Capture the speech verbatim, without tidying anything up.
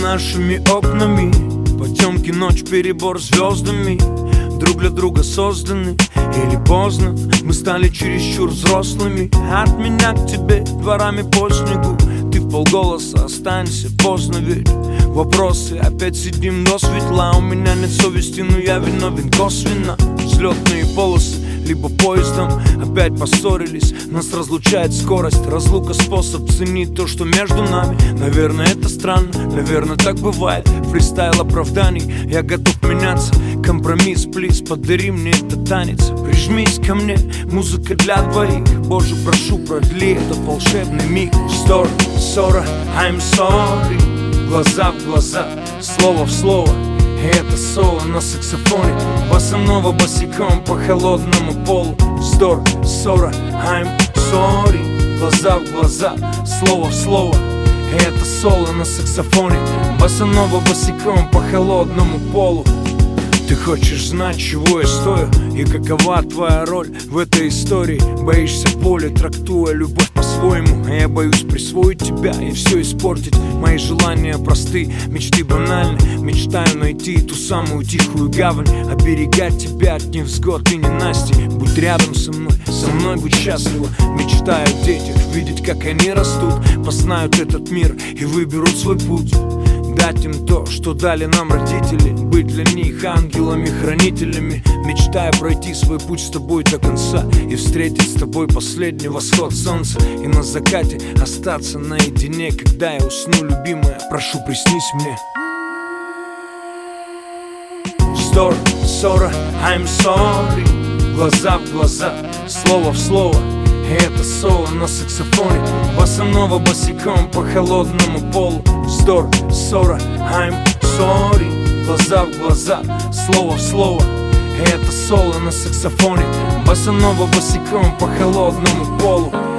нашими окнами потемки, ночь, перебор звездами. Друг для друга созданы, или поздно мы стали чересчур взрослыми. От меня к тебе дворами по снегу, ты вполголоса останься, поздно ведь. Вопросы, опять сидим до светла. У меня нет совести, но я виновен косвенно. Взлетные полосы, либо поездом опять поссорились. Нас разлучает скорость, разлука способ ценить то, что между нами. Наверное, это странно, наверное, так бывает. Фристайл оправданий, я готов меняться. Компромисс, плиз, подари мне этот танец. Прижмись ко мне, музыка для двоих. Боже, прошу, продли этот волшебный миг. Story, ссора, I'm sorry. Глаза в глаза, слово в слово. И это соло на саксофоне, босанова босиком по холодному полу. Вздор, ссора, I'm sorry. Глаза в глаза, слово в слово. И это соло на саксофоне, босанова босиком по холодному полу. Ты хочешь знать, чего я стою и какова твоя роль в этой истории. Боишься боли, трактуя любовь по-своему. А я боюсь присвоить тебя и все испортить. Мои желания просты, мечты банальны. Мечтаю найти ту самую тихую гавань, оберегать тебя от невзгод и ненастий. Будь рядом со мной, со мной будь счастлива. Мечтаю о детях, видеть, как они растут, познают этот мир и выберут свой путь. Дать им то, что дали нам родители, быть для них ангелами-хранителями. Мечтаю пройти свой путь с тобой до конца и встретить с тобой последний восход солнца. И на закате остаться наедине, когда я усну, любимая, прошу, приснись мне. Вздор, ссора, I'm sorry. Глаза в глаза, слово в слово. И это соло на саксофоне, босанова босиком по холодному полу. Вздор, ссора, I'm sorry. Глаза в глаза, слово в слово. И это соло на саксофоне, босанова босиком по холодному полу.